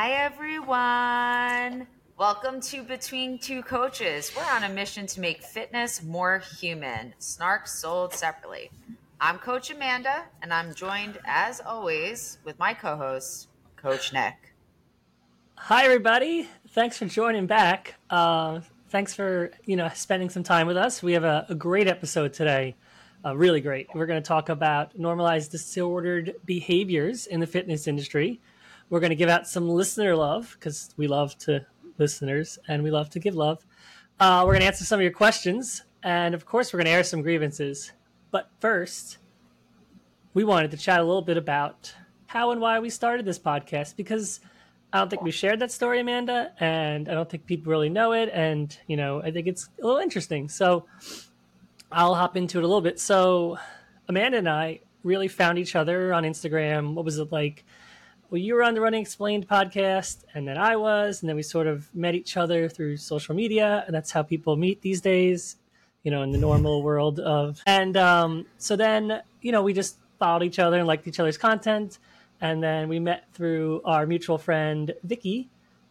Hi, everyone. Welcome to Between Two Coaches. We're on a mission to make fitness more human. Snark sold separately. I'm Coach Amanda, and I'm joined, as always, with my co-host, Coach Nick. Hi, everybody. Thanks for joining back. Thanks for spending some time with us. We have a great episode today. Really great. We're going to talk about normalized disordered behaviors in the fitness industry. We're going to give out some listener love because we love to listeners and we love to give love. We're going to answer some of your questions, and of course, we're going to air some grievances. But first, we wanted to chat a little bit about how and why we started this podcast because I don't think we shared that story, Amanda, and I don't think people really know it. And, I think it's a little interesting. So I'll hop into it a little bit. So Amanda and I really found each other on Instagram. What was it like? Well, you were on the Running Explained podcast, and then I was, and then we sort of met each other through social media, and that's how people meet these days, in the normal world of. And so then, we just followed each other and liked each other's content, and then we met through our mutual friend Vicky,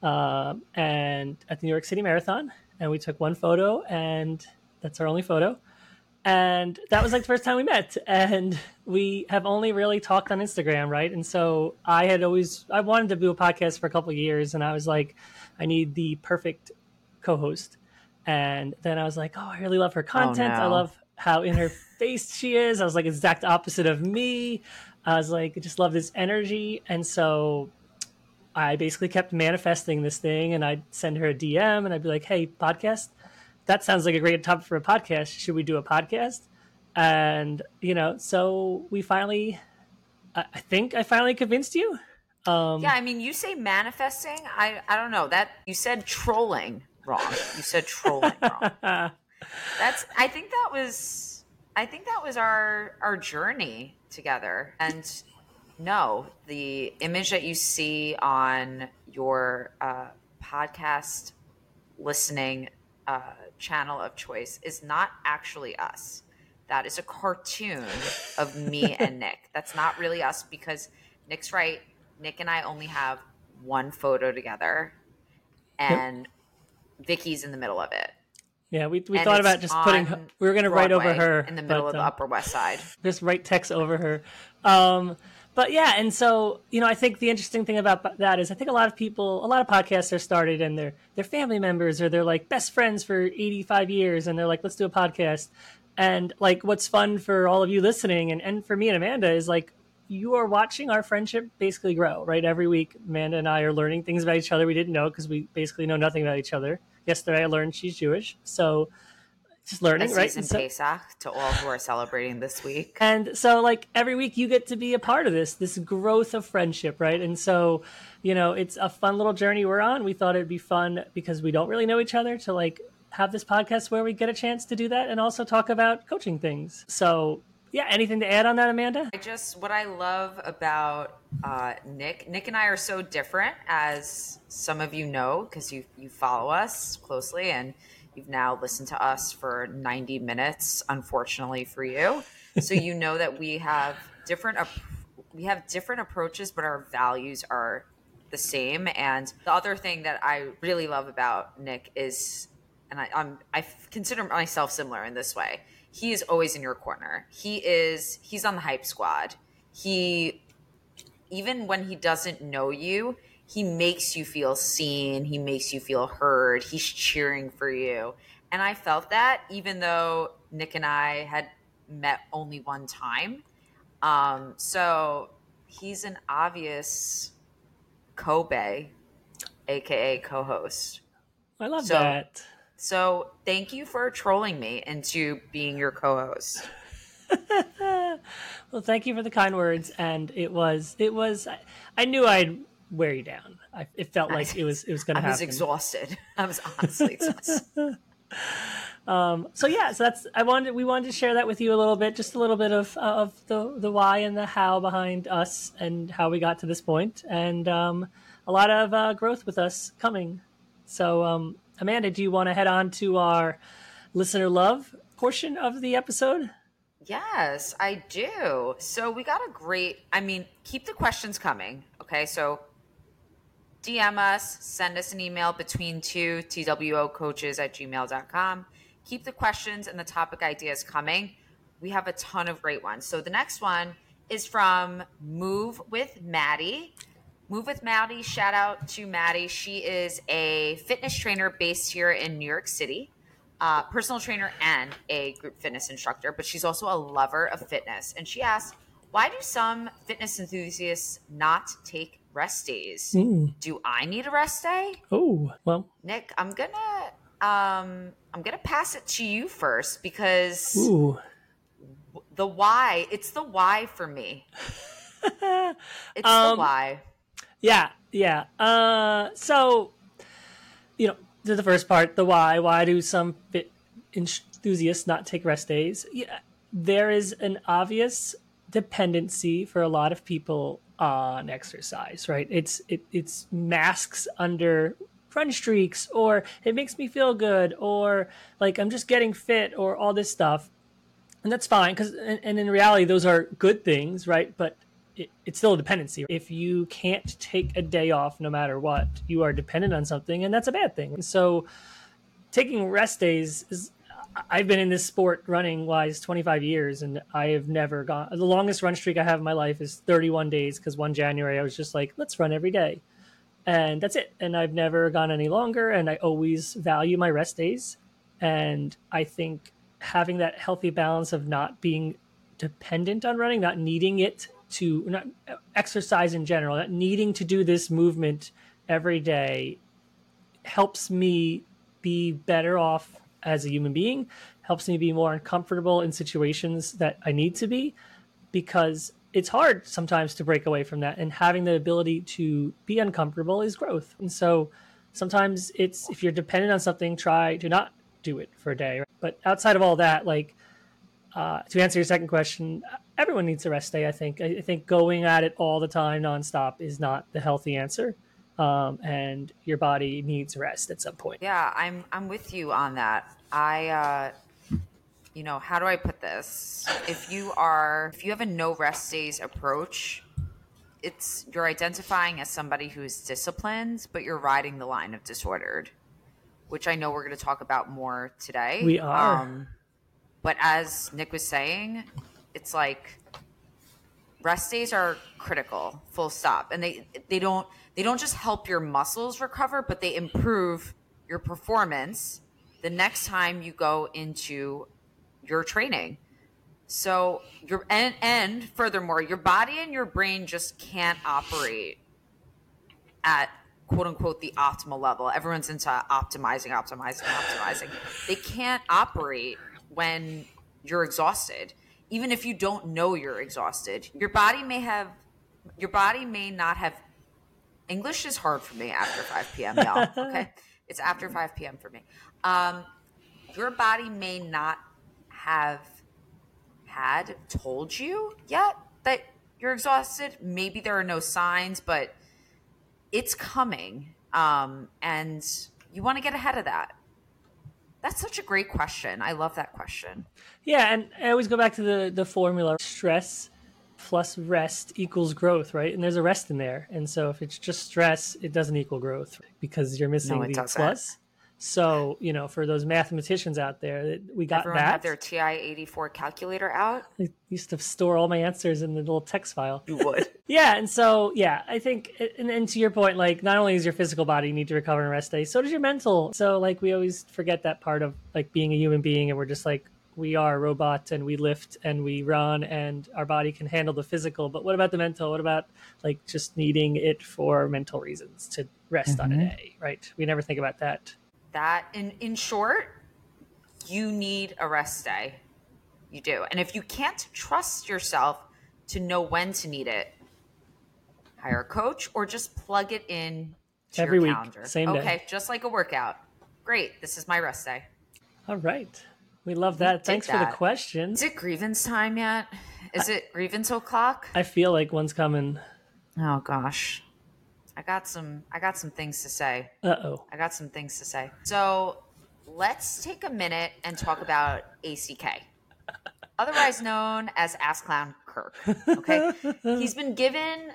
and at the New York City Marathon, and we took one photo, and that's our only photo. And that was like the first time we met, and we have only really talked on Instagram, right? And so I wanted to do a podcast for a couple of years, and I was like, I need the perfect co-host. And then I was like, I really love her content. Oh, no. I love how in her face she is. I was like, exact opposite of me. I was like, I just love this energy. And so I basically kept manifesting this thing, and I'd send her a DM, and I'd be like, hey, podcast? That sounds like a great topic for a podcast. Should we do a podcast? And, so we finally, I think I finally convinced you. Yeah, I mean, you say manifesting. I don't know. That you said trolling wrong. You said trolling wrong. I think that was our journey together. And no, the image that you see on your podcast listening channel of choice is not actually us. That is a cartoon of me and Nick. That's not really us because Nick's right. Nick and I only have one photo together, and Vicky's in the middle of it. Yeah, we And thought it's about just putting her, on we were going to write over Broadway her in the middle of the Upper West Side. Just write text over her. But yeah, and so, I think the interesting thing about that is I think a lot of podcasts are started and they're family members or they're like best friends for 85 years and they're like, let's do a podcast. And like what's fun for all of you listening and for me and Amanda is like you are watching our friendship basically grow, right? Every week, Amanda and I are learning things about each other we didn't know because we basically know nothing about each other. Yesterday I learned she's Jewish. So just learning, right? And Pesach to all who are celebrating this week. And so like every week you get to be a part of this growth of friendship, right? And so, it's a fun little journey we're on. We thought it'd be fun because we don't really know each other to like have this podcast where we get a chance to do that and also talk about coaching things. So yeah, anything to add on that, Amanda? What I love about Nick and I are so different, as some of you know, because you follow us closely and you've now listened to us for 90 minutes, unfortunately for you. So you know that we have different approaches, but our values are the same. And the other thing that I really love about Nick is, and I consider myself similar in this way, he is always in your corner. He's on the hype squad. Even when he doesn't know you, he makes you feel seen. He makes you feel heard. He's cheering for you. And I felt that even though Nick and I had met only one time. So he's an obvious Kobe, aka co-host. I love that. So thank you for trolling me into being your co-host. Well, thank you for the kind words. And it was, I knew I'd wear you down. It felt like it was going to happen. I was exhausted. I was honestly exhausted. We wanted to share that with you a little bit, just a little bit of the why and the how behind us and how we got to this point, and a lot of growth with us coming. So, Amanda, do you want to head on to our listener love portion of the episode? Yes, I do. So we got keep the questions coming. Okay. So DM us, send us an email between two, twocoaches@gmail.com. Keep the questions and the topic ideas coming. We have a ton of great ones. So the next one is from Move with Maddie. Move with Maddie, shout out to Maddie. She is a fitness trainer based here in New York City, personal trainer and a group fitness instructor, but she's also a lover of fitness. And she asked, why do some fitness enthusiasts not take rest days? Do I need a rest day? Oh, well, Nick, I'm gonna pass it to you first because the why. It's the why for me. It's the why. Yeah. So, to the first part, the why. Why do some fit enthusiasts not take rest days? Yeah, there is an obvious dependency for a lot of people on exercise, right? It's masks under run streaks, or it makes me feel good, or like I'm just getting fit, or all this stuff, and that's fine because and in reality those are good things, right? But it's still a dependency. If you can't take a day off no matter what, you are dependent on something, and that's a bad thing. So taking rest days is, I've been in this sport running wise 25 years, and I have never gone. The longest run streak I have in my life is 31 days because one January I was just like, let's run every day. And that's it. And I've never gone any longer, and I always value my rest days. And I think having that healthy balance of not being dependent on running, not needing it to, not exercise in general, not needing to do this movement every day helps me be better off as a human being, helps me be more uncomfortable in situations that I need to be, because it's hard sometimes to break away from that, and having the ability to be uncomfortable is growth. And so sometimes it's, if you're dependent on something, try to not do it for a day. Right? But outside of all that, like, to answer your second question, everyone needs a rest day. I think going at it all the time nonstop is not the healthy answer. And your body needs rest at some point. Yeah, I'm with you on that. How do I put this? If you have a no rest days approach, you're identifying as somebody who's disciplined, but you're riding the line of disordered, which I know we're going to talk about more today. We are. But as Nick was saying, it's like rest days are critical, full stop. And they don't just help your muscles recover, but they improve your performance the next time you go into your training. So and furthermore, your body and your brain just can't operate at quote unquote the optimal level. Everyone's into optimizing. They can't operate when you're exhausted. Even if you don't know you're exhausted, your body may not have. English is hard for me after 5 p.m., y'all. Okay, it's after 5 p.m. for me. Your body may not have had told you yet that you're exhausted. Maybe there are no signs, but it's coming, and you want to get ahead of that. That's such a great question. I love that question. Yeah, and I always go back to the formula: stress plus rest equals growth, right? And there's a rest in there. And so if it's just stress, it doesn't equal growth because you're missing the plus. So, for those mathematicians out there, we got Everyone that. Have their TI-84 calculator out. I used to store all my answers in the little text file. You would. Yeah. And so, I think, and to your point, like, not only does your physical body need to recover and rest days, so does your mental. So, like, we always forget that part of, like, being a human being, and we're just like, we are robots, and we lift and we run, and our body can handle the physical. But what about the mental? What about, like, just needing it for mental reasons to rest on a day, right? We never think about that. That, in short, you need a rest day. You do. And if you can't trust yourself to know when to need it, hire a coach or just plug it in to every your week, calendar. same day. Okay, just like a workout. Great. This is my rest day. All right. We love that. Thanks for the question. Is it grievance time yet? Is it grievance o'clock? I feel like one's coming. Oh gosh. I got some things to say. Uh-oh. I got some things to say. So let's take a minute and talk about ACK, otherwise known as Ass Clown Kirk. Okay. He's been given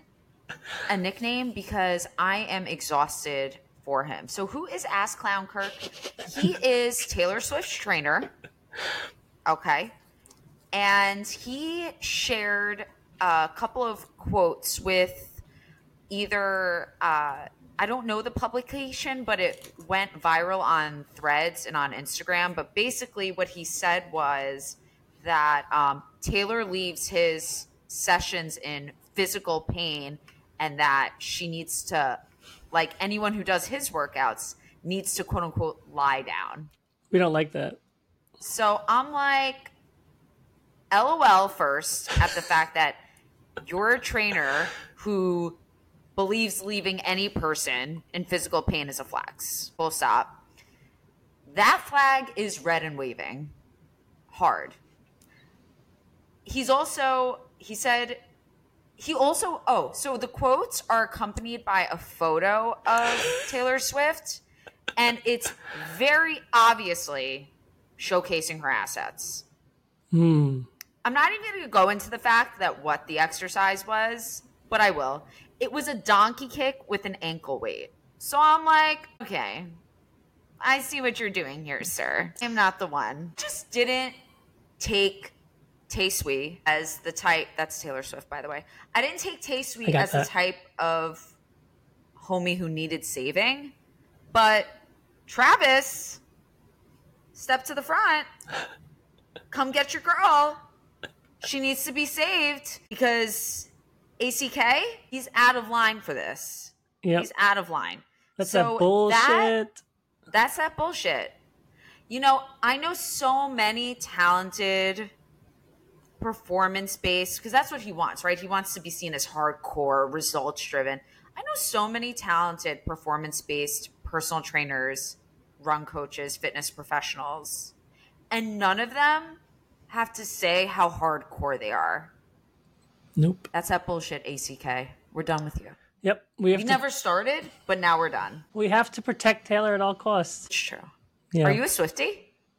a nickname because I am exhausted for him. So who is Ass Clown Kirk? He is Taylor Swift's trainer. Okay. And he shared a couple of quotes with either I don't know the publication, but it went viral on Threads and on Instagram. But basically, what he said was that Taylor leaves his sessions in physical pain, and that she needs to, like anyone who does his workouts, needs to quote unquote lie down. We don't like that. So I'm like, LOL first at the fact that you're a trainer who believes leaving any person in physical pain is a flex. Full stop. That flag is red and waving hard. He said, so the quotes are accompanied by a photo of Taylor Swift, and it's very obviously showcasing her assets. I'm not even going to go into the fact that what the exercise was, but I will. It was a donkey kick with an ankle weight. So I'm like, okay, I see what you're doing here, sir. I'm not the one. Just didn't take Tay-Sui as the type. That's Taylor Swift, by the way. I didn't take Tay-Sui as the type of homie who needed saving. But Travis, step to the front. Come get your girl. She needs to be saved because ACK, he's out of line for this. Yep. He's out of line. That's that bullshit. That's that bullshit. You know, I know so many talented performance-based, because that's what he wants, right? He wants to be seen as hardcore, results-driven. I know so many talented performance-based personal trainers, run coaches, fitness professionals, and none of them have to say how hardcore they are. Nope. That's that bullshit, ACK. We're done with you. Yep. We never started, but now we're done. We have to protect Taylor at all costs. It's true. Yeah. Are you a Swiftie?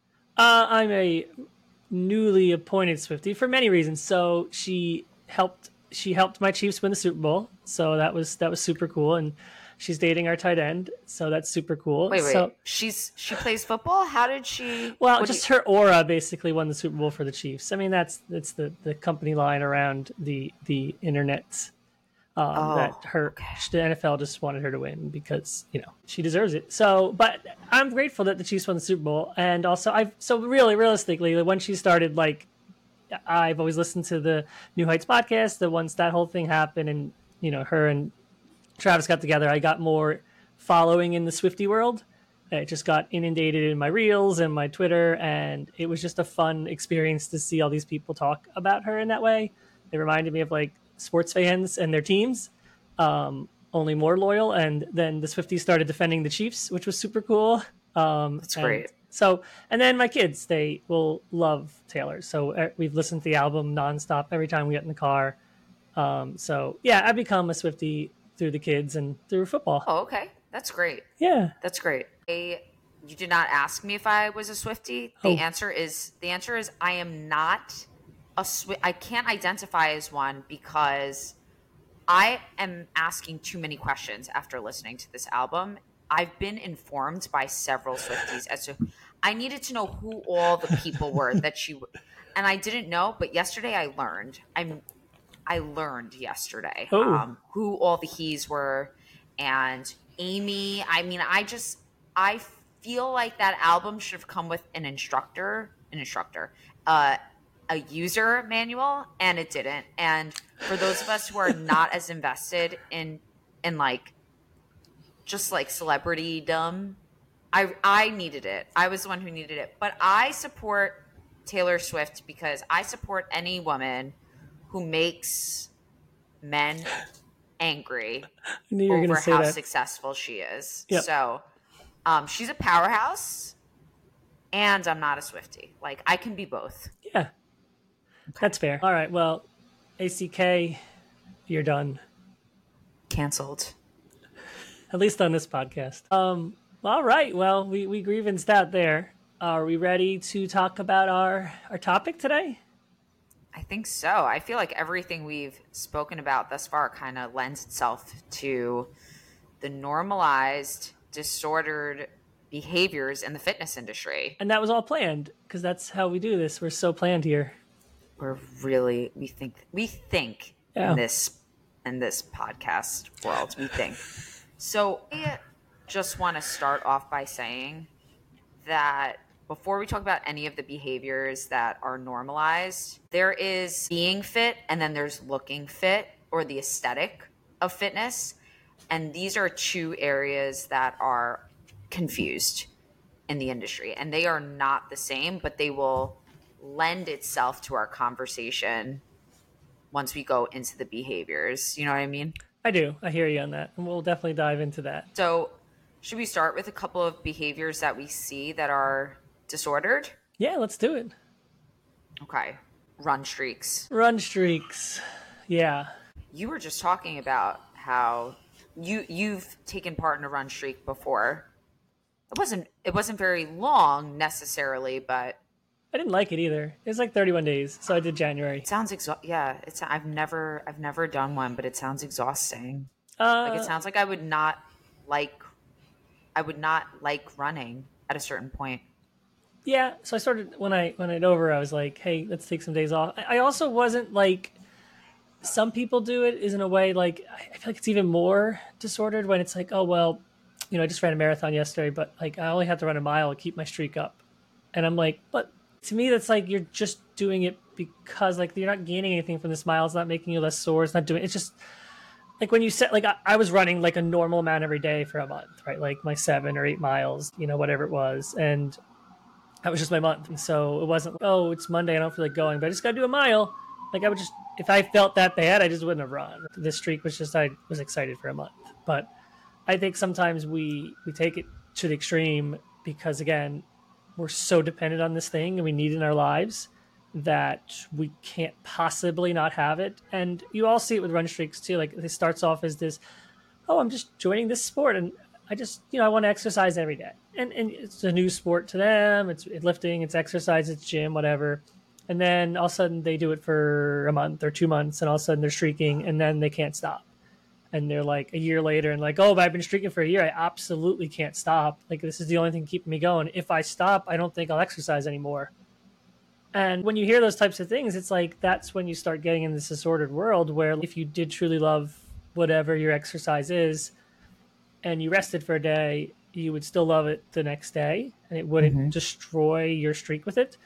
I'm a newly appointed Swiftie for many reasons. So she helped my Chiefs win the Super Bowl. So that was super cool. And she's dating our tight end, so that's super cool. Wait. So, she plays football? How did she? Well, just her aura basically won the Super Bowl for the Chiefs. I mean, that's the company line around the internet. The NFL just wanted her to win because she deserves it. So, but I'm grateful that the Chiefs won the Super Bowl, and also really realistically, when she started, like, I've always listened to the New Heights podcast. That once that whole thing happened, and her and Travis got together, I got more following in the Swiftie world. It just got inundated in my reels and my Twitter, and it was just a fun experience to see all these people talk about her in that way. It reminded me of like sports fans and their teams, only more loyal. And then the Swifties started defending the Chiefs, which was super cool. That's great. So, and then my kids, they will love Taylor. So we've listened to the album nonstop every time we get in the car. So yeah, I become a Swiftie through the kids and through football. Oh, okay. That's great. Yeah. That's great. You did not ask me if I was a Swiftie. The answer is I am not a I can't identify as one because I am asking too many questions after listening to this album. I've been informed by several Swifties as to I needed to know who all the people were that and I didn't know, but yesterday I learned. I learned yesterday who all the he's were, and Amy. I mean, I feel like that album should have come with an instructor, a user manual, and it didn't. And for those of us who are not as invested in like just like celebritydom, I needed it. I was the one who needed it. But I support Taylor Swift because I support any woman who makes men angry over how successful she is. Yep. So she's a powerhouse, and I'm not a Swiftie. Like, I can be both. Yeah. Okay. That's fair. All right. Well, ACK, you're done. Canceled. At least on this podcast. All right. Well, we grievanced out there. Are we ready to talk about our topic today? I think so. I feel like everything we've spoken about thus far kind of lends itself to the normalized, disordered behaviors in the fitness industry. And that was all planned because that's how we do this. We're so planned here. We think Yeah. in this podcast world, we think. So I just want to start off by saying that before we talk about any of the behaviors that are normalized, there is being fit and then there's looking fit, or the aesthetic of fitness. And these are two areas that are confused in the industry, and they are not the same, but they will lend itself to our conversation once we go into the behaviors. You know what I mean? I do. I hear you on that. And we'll definitely dive into that. So, should we start with a couple of behaviors that we see that are disordered? Yeah, let's do it. Okay. Run streaks. Run streaks. Yeah. You were just talking about how you've taken part in a run streak before. It wasn't very long necessarily, but I didn't like it either. It was like 31 days, so I did January. it sounds I've never done one, but it sounds exhausting. Like it sounds like I would not like running at a certain point. Yeah, so I started when it over. I was like, "Hey, let's take some days off." I also wasn't like some people do it. Is in a way like I feel like it's even more disordered when it's like, "Oh well, I just ran a marathon yesterday, but like I only have to run a mile to keep my streak up," and I'm like, "But to me, that's like you're just doing it because like you're not gaining anything from this mile. It's not making you less sore. It's not doing. It's just." Like when you said, like I was running like a normal amount every day for a month, right? Like my 7 or 8 miles, whatever it was, and that was just my month. And so it wasn't, oh, it's Monday, I don't feel like going, but I just got to do a mile. Like I would just, if I felt that bad, I just wouldn't have run. This streak was just, I was excited for a month. But I think sometimes we take it to the extreme because again, we're so dependent on this thing and we need it in our lives that we can't possibly not have it. And you all see it with run streaks too. Like it starts off as this, oh, I'm just joining this sport and I just, I want to exercise every day. And it's a new sport to them. It's lifting, it's exercise, it's gym, whatever. And then all of a sudden they do it for a month or 2 months and all of a sudden they're streaking and then they can't stop. And they're like a year later and like, oh, but I've been streaking for a year. I absolutely can't stop. Like this is the only thing keeping me going. If I stop, I don't think I'll exercise anymore. And when you hear those types of things, it's like that's when you start getting in this disordered world where if you did truly love whatever your exercise is and you rested for a day, you would still love it the next day and it wouldn't destroy your streak with it.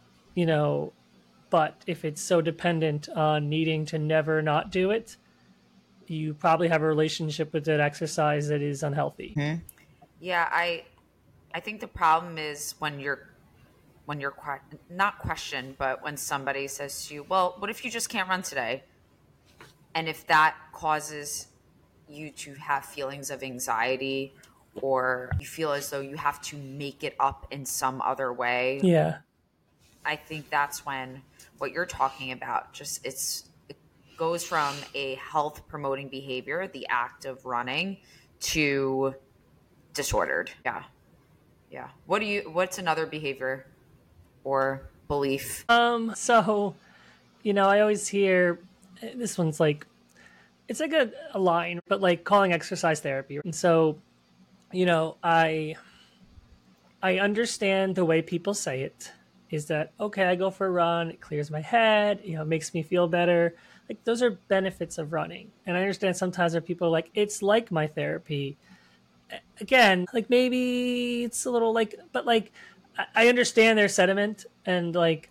But if it's so dependent on needing to never not do it, you probably have a relationship with that exercise that is unhealthy. Yeah, I think the problem is when you're not questioned, but when somebody says to you, well, what if you just can't run today? And if that causes you to have feelings of anxiety or you feel as though you have to make it up in some other way. Yeah. I think that's when what you're talking about it goes from a health promoting behavior, the act of running, to disordered. Yeah. Yeah. What's another behavior or belief? So, I always hear this one's like, it's like a line, but like calling exercise therapy. And so, I understand the way people say it is that, okay, I go for a run, it clears my head, it makes me feel better. Like those are benefits of running. And I understand sometimes there are people like, it's like my therapy. Again, like maybe it's a little like, but like, I understand their sentiment and like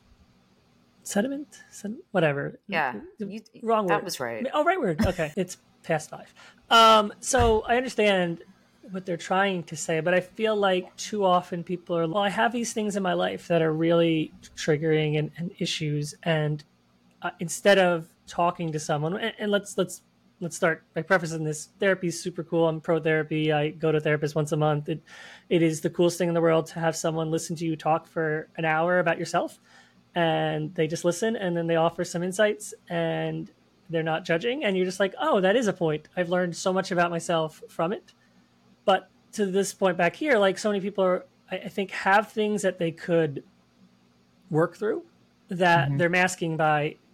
whatever. Yeah. Wrong word. That was right. Oh, right word. Okay. It's past 5. So I understand what they're trying to say, but I feel like too often people are, well, I have these things in my life that are really triggering and issues. And instead of talking to someone, and let's start by prefacing this. Therapy is super cool. I'm pro therapy. I go to a therapist once a month. It is the coolest thing in the world to have someone listen to you talk for an hour about yourself, and they just listen and then they offer some insights and they're not judging. And you're just like, oh, that is a point. I've learned so much about myself from it. But to this point back here, like so many people are, I think, have things that they could work through that they're masking by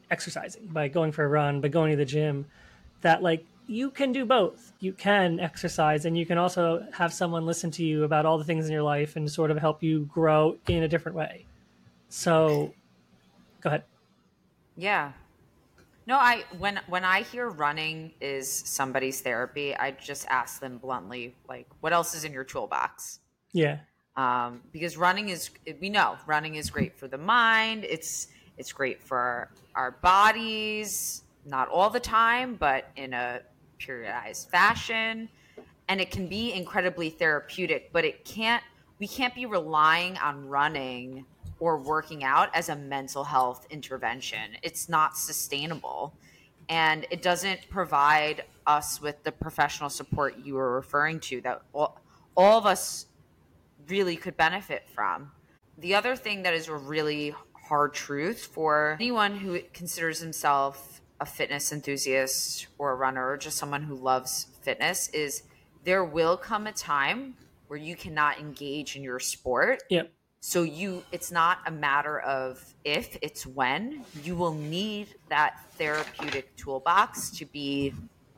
exercising, by going for a run, by going to the gym, that like you can do both. You can exercise and you can also have someone listen to you about all the things in your life and sort of help you grow in a different way. So go ahead. Yeah. No, when I hear running is somebody's therapy, I just ask them bluntly, like, what else is in your toolbox? Yeah. Because running is, we know running is great for the mind. It's great for our bodies, not all the time, but in a periodized fashion, and it can be incredibly therapeutic. But we can't be relying on running or working out as a mental health intervention. It's not sustainable, and it doesn't provide us with the professional support you were referring to that all of us really could benefit from. The other thing that is a really hard truth for anyone who considers himself a fitness enthusiast or a runner or just someone who loves fitness is there will come a time where you cannot engage in your sport. Yep. So it's not a matter of if, it's when. You will need that therapeutic toolbox to be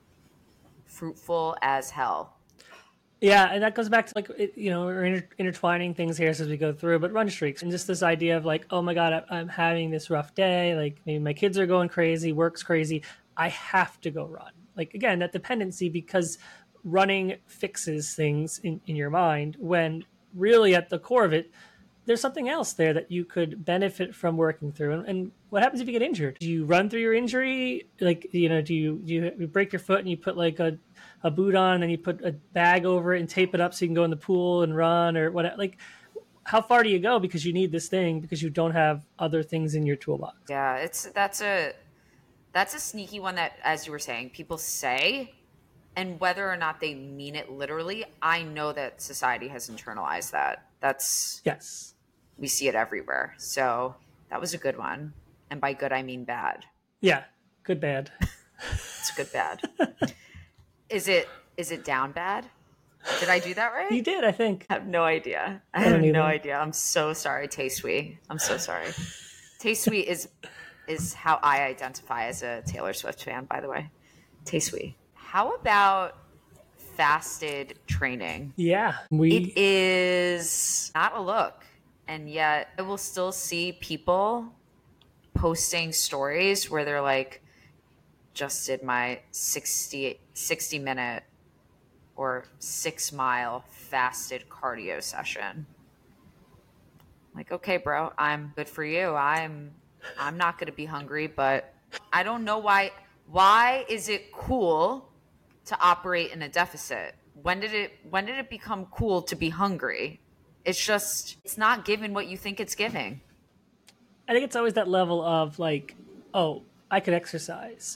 fruitful as hell. Yeah, and that goes back to like we're intertwining things here as we go through, but run streaks and just this idea of like, oh my god, I'm having this rough day, like maybe my kids are going crazy, work's crazy, I have to go run. Like again, that dependency, because running fixes things in your mind when really at the core of it, there's something else there that you could benefit from working through. And what happens if you get injured? Do you run through your injury? Like, do you break your foot and you put like a boot on and you put a bag over it and tape it up so you can go in the pool and run or what? Like, how far do you go because you need this thing because you don't have other things in your toolbox? Yeah, that's a sneaky one that, as you were saying, people say, and whether or not they mean it literally, I know that society has internalized that. Yes. We see it everywhere. So that was a good one. And by good, I mean bad. Yeah. Good, bad. It's a good, bad. Is it down bad? Did I do that right? You did, I think. I have no idea. I have no idea. I'm so sorry, Tay-Sweet. I'm so sorry. Tay-Sweet is how I identify as a Taylor Swift fan, by the way. Tay-Sweet. How about fasted training? Yeah. It is not a look. And yet I will still see people posting stories where they're like, just did my 60 minute or 6 mile fasted cardio session. Like, okay, bro, I'm good for you. I'm not going to be hungry, but I don't know why is it cool to operate in a deficit? When did it become cool to be hungry? It's not giving what you think it's giving. I think it's always that level of like, oh, I could exercise,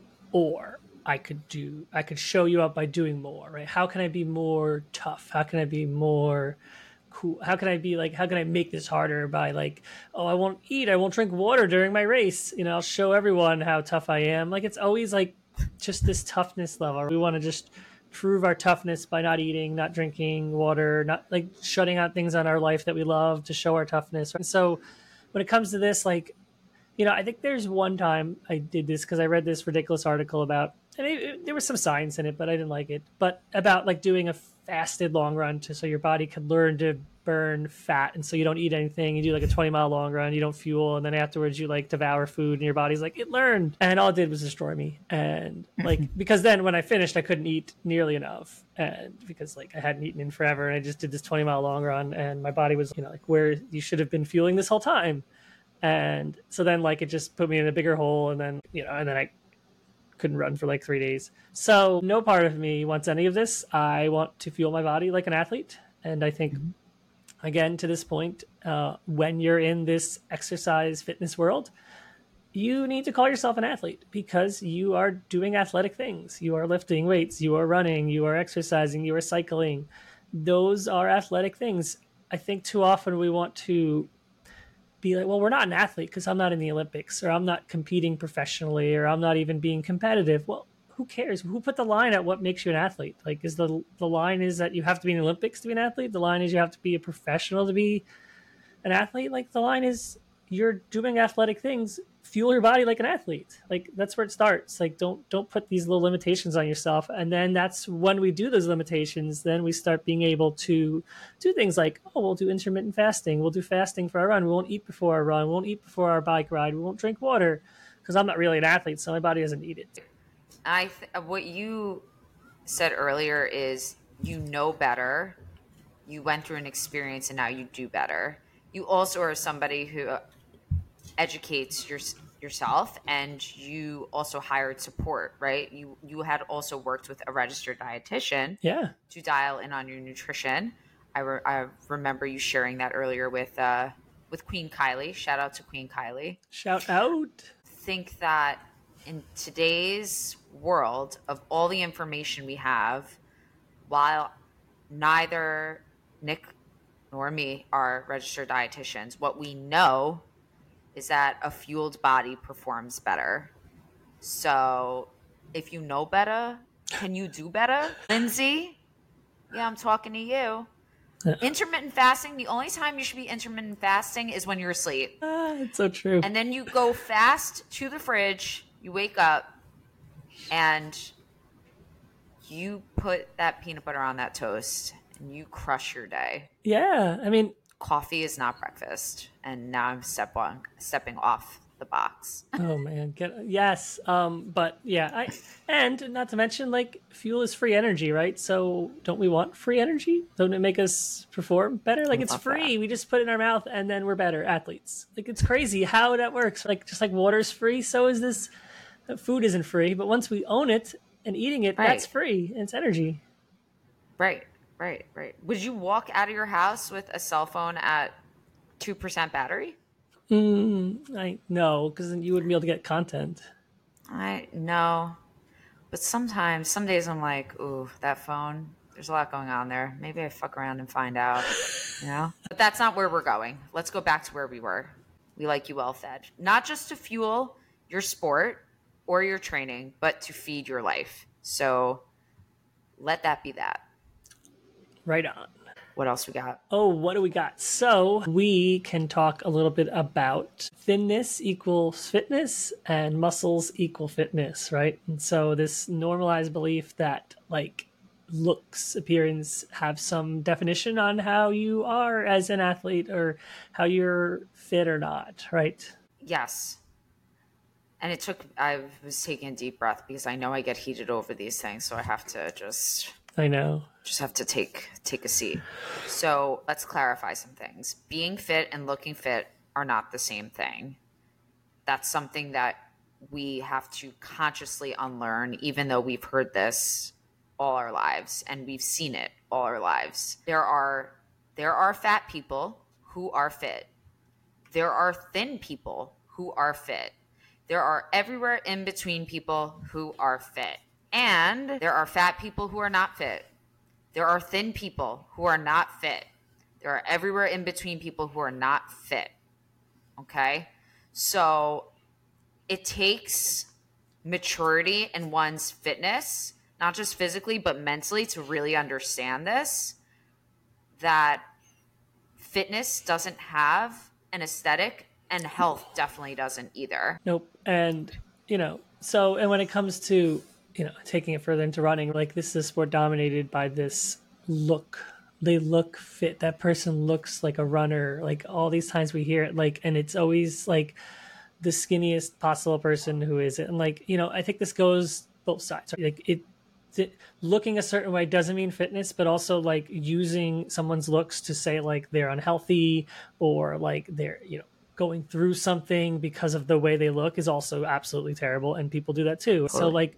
or I could show you up by doing more, right? How can I be more tough? How can I be more cool? How can I make this harder by like, oh, I won't drink water during my race. I'll show everyone how tough I am. Like, it's always like just this toughness level. We want to just prove our toughness by not eating, not drinking water, not like shutting out things on our life that we love to show our toughness. And so when it comes to this, like, I think there's one time I did this because I read this ridiculous article about, and there was some science in it, but I didn't like it, but about like doing a fasted long run so your body could learn to burn fat. And so you don't eat anything. You do like a 20-mile long run, you don't fuel. And then afterwards you like devour food and your body's like, it learned. And all it did was destroy me. And like, because then when I finished, I couldn't eat nearly enough. And because like I hadn't eaten in forever and I just did this 20-mile long run and my body was, like where you should have been fueling this whole time. And so then like it just put me in a bigger hole. And then, and then I couldn't run for like 3 days. So no part of me wants any of this. I want to fuel my body like an athlete. And I think, again, to this point, when you're in this exercise fitness world, you need to call yourself an athlete because you are doing athletic things. You are lifting weights, you are running, you are exercising, you are cycling. Those are athletic things. I think too often we want to be like, well, we're not an athlete because I'm not in the Olympics, or I'm not competing professionally, or I'm not even being competitive. Well, who cares? Who put the line at what makes you an athlete? Like, is the line is that you have to be in the Olympics to be an athlete? The line is you have to be a professional to be an athlete? Like, the line is you're doing athletic things fuel your body like an athlete. Like that's where it starts. Like don't put these little limitations on yourself. And then that's when we do those limitations, then we start being able to do things like, oh, we'll do intermittent fasting. We'll do fasting for our run. We won't eat before our run. We won't eat before our bike ride. We won't drink water because I'm not really an athlete, so my body doesn't need it. What you said earlier is you know better. You went through an experience and now you do better. You also are somebody who educates yourself, and you also hired support, right? You had also worked with a registered dietitian to dial in on your nutrition. I remember you sharing that earlier with Queen Kylie. Shout out to Queen Kylie. Shout out. Think that in today's world of all the information we have, while neither Nick nor me are registered dietitians, what we know is that a fueled body performs better. So if you know better, can you do better? Lindsay? Yeah, I'm talking to you. Intermittent fasting, the only time you should be intermittent fasting is when you're asleep. It's so true. And then you go fast to the fridge, you wake up, and you put that peanut butter on that toast, and you crush your day. Yeah, I mean, coffee is not breakfast, and now I'm stepping off the box. Oh man, yes. But yeah, and not to mention, like, fuel is free energy, right? So don't we want free energy? Don't it make us perform better? Like, it's free. We just put it in our mouth and then we're better athletes. Like, it's crazy how that works. Like, just like water's free, so is this. Food isn't free, but once we own it and eating it, that's free. It's energy. Right. Would you walk out of your house with a cell phone at 2% battery? No, because then you wouldn't be able to get content. I know, but some days I'm like, ooh, that phone. There's a lot going on there. Maybe I fuck around and find out, you know. But that's not where we're going. Let's go back to where we were. We like you well fed, not just to fuel your sport or your training, but to feed your life. So let that be that. Right on. What else we got? Oh, what do we got? So we can talk a little bit about thinness equals fitness and muscles equal fitness, right? And so this normalized belief that, like, looks, appearance have some definition on how you are as an athlete or how you're fit or not, right? Yes. And I was taking a deep breath because I know I get heated over these things. So I have to just have to take a seat. So let's clarify some things. Being fit and looking fit are not the same thing. That's something that we have to consciously unlearn, even though we've heard this all our lives and we've seen it all our lives. There are fat people who are fit. There are thin people who are fit. There are everywhere in between people who are fit. And there are fat people who are not fit. There are thin people who are not fit. There are everywhere in between people who are not fit. Okay? So it takes maturity in one's fitness, not just physically, but mentally, to really understand this, that fitness doesn't have an aesthetic and health definitely doesn't either. Nope. And, and when it comes to, taking it further into running, like, this is a sport dominated by this look. They look fit. That person looks like a runner. Like, all these times we hear it, like, and it's always like the skinniest possible person who is it. And, like, I think this goes both sides. Like, looking a certain way doesn't mean fitness, but also, like, using someone's looks to say, like, they're unhealthy or, like, they're, going through something because of the way they look is also absolutely terrible. And people do that too. So, like,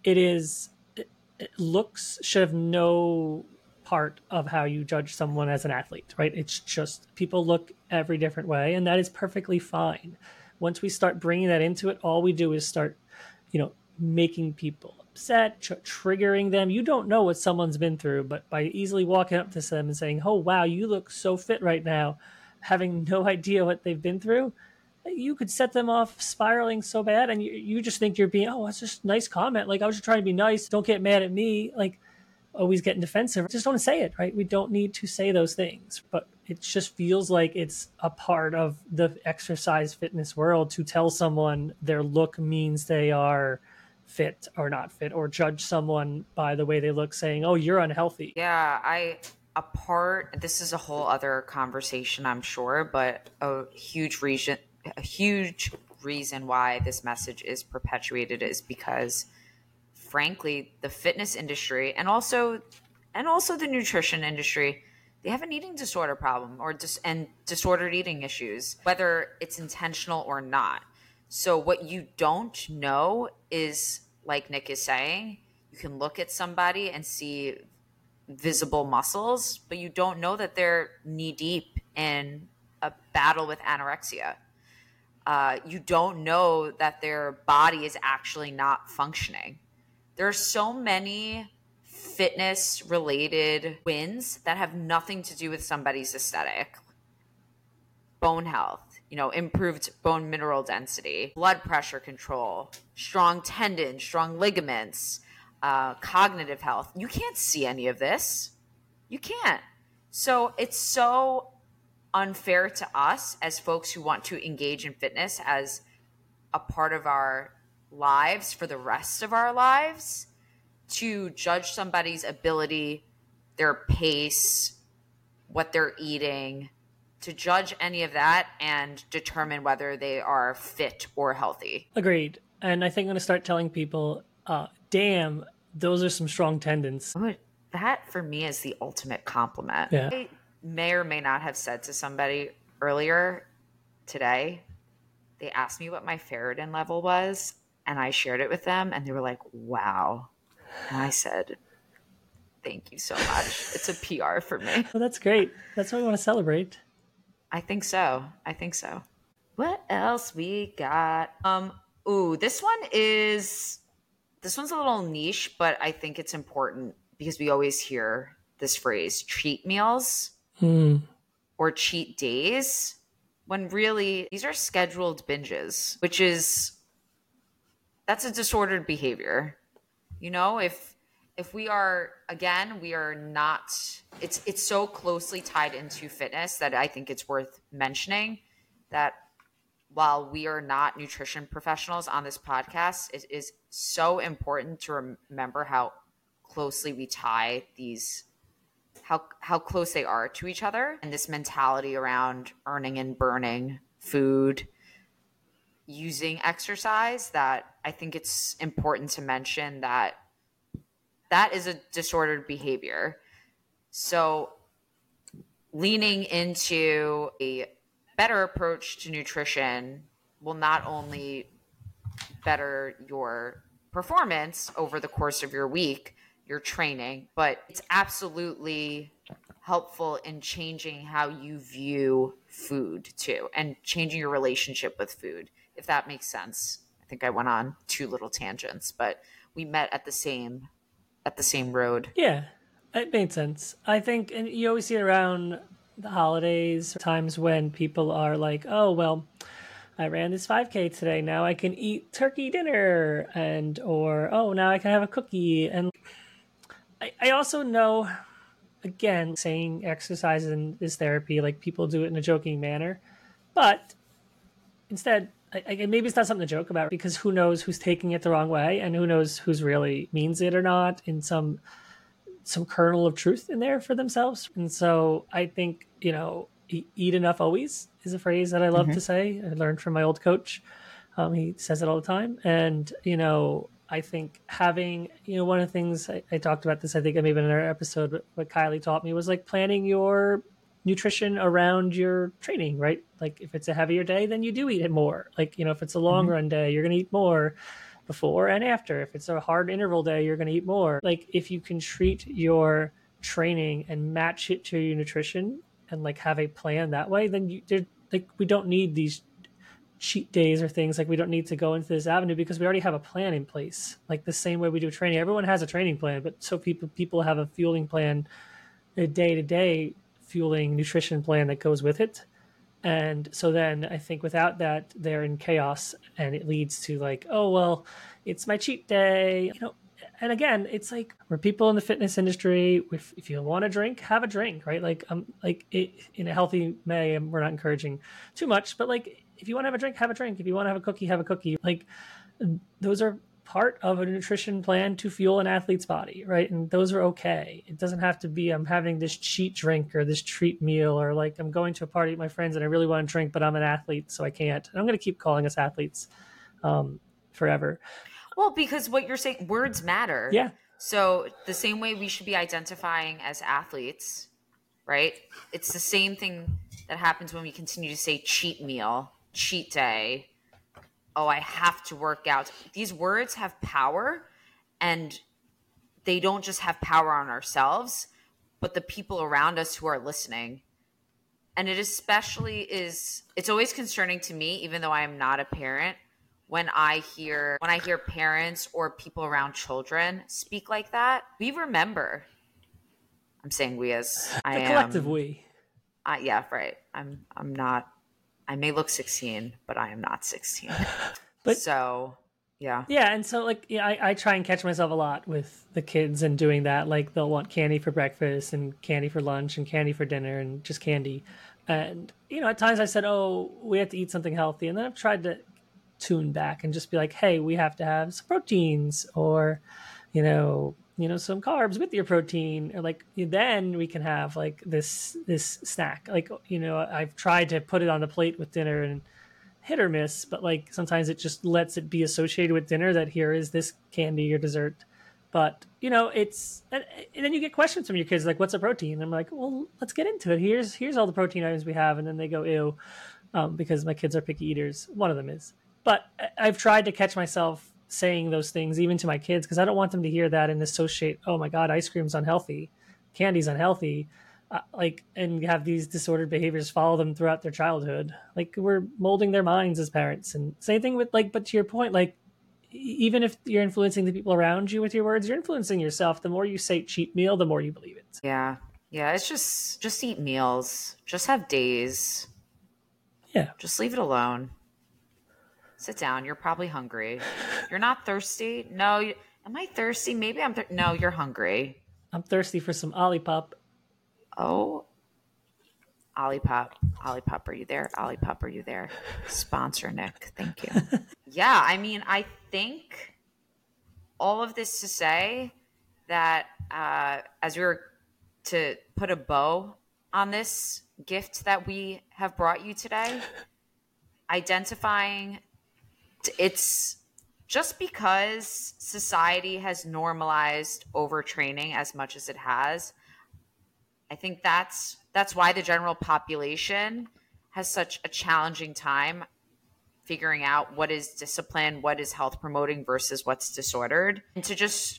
looks should have no part of how you judge someone as an athlete, right? It's just people look every different way, and that is perfectly fine. Once we start bringing that into it, all we do is start, making people upset, triggering them. You don't know what someone's been through, but by easily walking up to them and saying, "Oh, wow, you look so fit right now," having no idea what they've been through, you could set them off spiraling so bad. And you just think you're being, oh, that's just a nice comment. Like, I was just trying to be nice. Don't get mad at me. Like, always getting defensive. Just don't say it, right? We don't need to say those things, but it just feels like it's a part of the exercise fitness world to tell someone their look means they are fit or not fit, or judge someone by the way they look, saying, oh, you're unhealthy. Yeah, this is a whole other conversation, I'm sure, but a huge reason why this message is perpetuated is because, frankly, the fitness industry and also the nutrition industry, they have an eating disorder problem and disordered eating issues, whether it's intentional or not. So what you don't know is, like Nick is saying, you can look at somebody and see visible muscles, but you don't know that they're knee deep in a battle with anorexia. You don't know that their body is actually not functioning. There are so many fitness related wins that have nothing to do with somebody's aesthetic. Bone health, improved bone mineral density, blood pressure control, strong tendons, strong ligaments, cognitive health. You can't see any of this. You can't. So it's so unfair to us as folks who want to engage in fitness as a part of our lives for the rest of our lives to judge somebody's ability, their pace, what they're eating, to judge any of that and determine whether they are fit or healthy. Agreed. And I think I'm going to start telling people, damn, those are some strong tendons. That for me is the ultimate compliment. Yeah. I may or may not have said to somebody earlier today, they asked me what my ferritin level was, and I shared it with them, and they were like, wow. And I said, thank you so much. It's a PR for me. Well, that's great. That's what we want to celebrate. I think so. What else we got? This one's a little niche, but I think it's important because we always hear this phrase, treat meals or cheat days, when really these are scheduled binges, that's a disordered behavior. If we are not, it's so closely tied into fitness that I think it's worth mentioning that while we are not nutrition professionals on this podcast, it is so important to remember how closely we tie these, how close they are to each other, and this mentality around earning and burning food using exercise, that I think it's important to mention that is a disordered behavior. So leaning into a better approach to nutrition will not only better your performance over the course of your week, your training, but it's absolutely helpful in changing how you view food too, and changing your relationship with food, if that makes sense. I think I went on 2 little tangents, but we met at the same road. Yeah, it made sense. I think, and you always see it around the holidays, times when people are like, oh, well, I ran this 5K today. Now I can eat turkey dinner, or, oh, now I can have a cookie. And I also know, again, saying exercise is therapy, like people do it in a joking manner, but instead, maybe it's not something to joke about, because who knows who's taking it the wrong way, and who knows who's really means it or not, in some kernel of truth in there for themselves. And so I think, eat enough always is a phrase that I love to say. I learned from my old coach. He says it all the time. And, I think having, one of the things I talked about this, I think I maybe in another episode, what Kylie taught me was like planning your nutrition around your training, right? Like if it's a heavier day, then you do eat it more. Like, if it's a long run day, you're going to eat more before and after. If it's a hard interval day, you're going to eat more. Like if you can treat your training and match it to your nutrition and like have a plan that way, then we don't need these cheat days or things. Like we don't need to go into this avenue because we already have a plan in place. Like the same way we do training, everyone has a training plan, but so people have a fueling plan, a day-to-day fueling nutrition plan that goes with it. And so then I think without that, they're in chaos, and it leads to like, oh, well, it's my cheat day. And again, it's like we're people in the fitness industry. If you want to drink, have a drink, right? Like in a healthy way, we're not encouraging too much, but like if you want to have a drink, have a drink. If you want to have a cookie, have a cookie. Like those are part of a nutrition plan to fuel an athlete's body, right? And those are okay. It doesn't have to be I'm having this cheat drink or this treat meal, or like I'm going to a party with my friends and I really want to drink, but I'm an athlete, so I can't. And I'm going to keep calling us athletes forever. Well, because what you're saying, words matter. Yeah. So the same way we should be identifying as athletes, right? It's the same thing that happens when we continue to say cheat meal, cheat day. Oh, I have to work out. These words have power, and they don't just have power on ourselves, but the people around us who are listening. And it especially it's always concerning to me, even though I am not a parent, when I hear parents or people around children speak like that. We remember. I'm saying we as I am. Collective we. Yeah, right. I'm not. I may look 16, but I am not 16. But so, yeah. Yeah, and so like I try and catch myself a lot with the kids and doing that. Like they'll want candy for breakfast and candy for lunch and candy for dinner and just candy. And at times I said, "Oh, we have to eat something healthy," and then I've tried to tune back and just be like, hey, we have to have some proteins, or some carbs with your protein, or like then we can have like this snack. Like I've tried to put it on the plate with dinner and hit or miss, but like sometimes it just lets it be associated with dinner, that here is this candy or dessert. But it's and then you get questions from your kids like, what's a protein? And I'm like, well, let's get into it. Here's all the protein items we have. And then they go, ew, because my kids are picky eaters. One of them is. But I've tried to catch myself saying those things even to my kids, because I don't want them to hear that and associate, oh my God, ice cream's unhealthy, candy's unhealthy, and have these disordered behaviors follow them throughout their childhood. Like we're molding their minds as parents. And same thing with but to your point, like even if you're influencing the people around you with your words, you're influencing yourself. The more you say cheat meal, the more you believe it. Yeah. It's just eat meals, just have days. Yeah. Just leave it alone. Sit down. You're probably hungry. You're not thirsty? No. Am I thirsty? Maybe I'm no, you're hungry. I'm thirsty for some Olipop. Oh, Olipop. Olipop, are you there? Olipop, are you there? Sponsor Nick. Thank you. Yeah, I mean, I think all of this to say that as we were to put a bow on this gift that we have brought you today, identifying it's just because society has normalized overtraining as much as it has. I think that's why the general population has such a challenging time figuring out what is discipline, what is health promoting versus what's disordered. And to just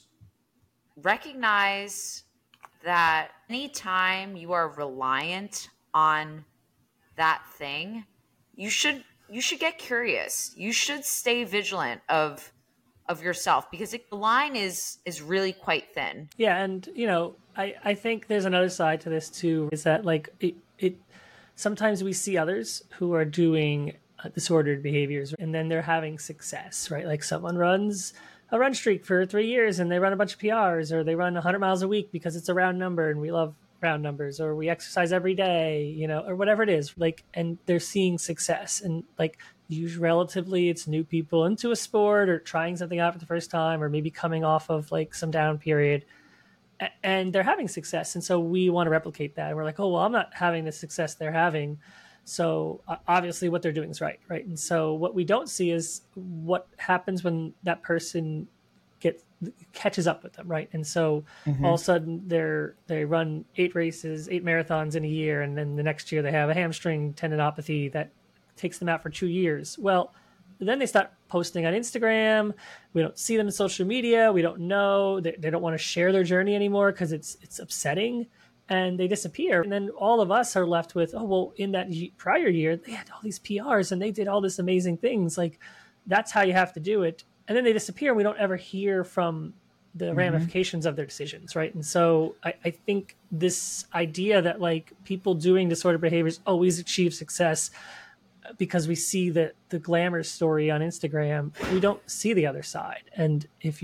recognize that anytime you are reliant on that thing, you should get curious. You should stay vigilant of yourself, because the line is really quite thin. Yeah, and I think there's another side to this too, is that like it sometimes we see others who are doing disordered behaviors and then they're having success, right? Like someone runs a run streak for 3 years and they run a bunch of PRs, or they run 100 miles a week because it's a round number and we love round numbers, or we exercise every day, or whatever it is, like, and they're seeing success. And like usually relatively it's new people into a sport or trying something out for the first time, or maybe coming off of like some down period, and they're having success. And so we want to replicate that. And we're like, oh, well, I'm not having the success they're having, so obviously what they're doing is right. And so what we don't see is what happens when that person catches up with them, right? And so all of a sudden they run 8 marathons in a year, and then the next year they have a hamstring tendinopathy that takes them out for 2 years. Well, then they start posting on Instagram. We don't see them in social media. We don't know. They don't want to share their journey anymore because it's upsetting, and they disappear. And then all of us are left with, oh, well, in that prior year, they had all these PRs and they did all this amazing things. Like, that's how you have to do it. And then they disappear, and we don't ever hear from the ramifications of their decisions, right? And so I think this idea that like people doing disordered behaviors always achieve success because we see the glamour story on Instagram, we don't see the other side. And if you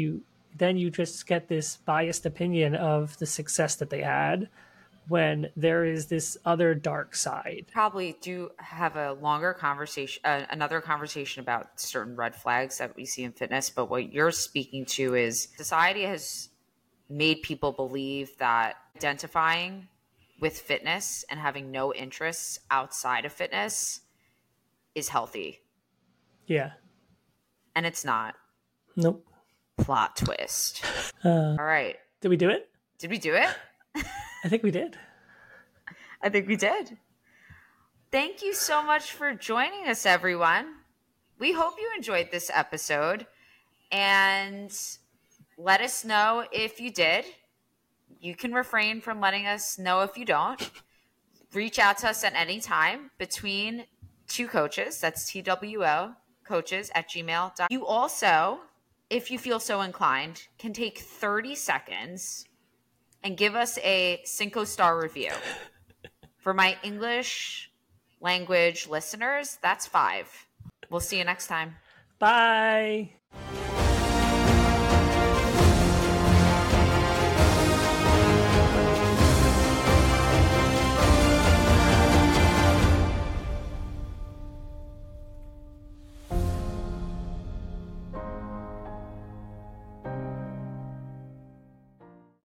then you just get this biased opinion of the success that they had when there is this other dark side. Probably do have a longer conversation, another conversation about certain red flags that we see in fitness. But what you're speaking to is society has made people believe that identifying with fitness and having no interests outside of fitness is healthy. Yeah. And it's not. Nope. Plot twist. All right. Did we do it? Did we do it? I think we did. I think we did. Thank you so much for joining us, everyone. We hope you enjoyed this episode, and let us know if you did. You can refrain from letting us know if you don't. Reach out to us at any time between two coaches. That's TWO coaches@gmail.com. You also, if you feel so inclined, can take 30 seconds and give us a 5-star review. For my English language listeners, that's 5. We'll see you next time. Bye.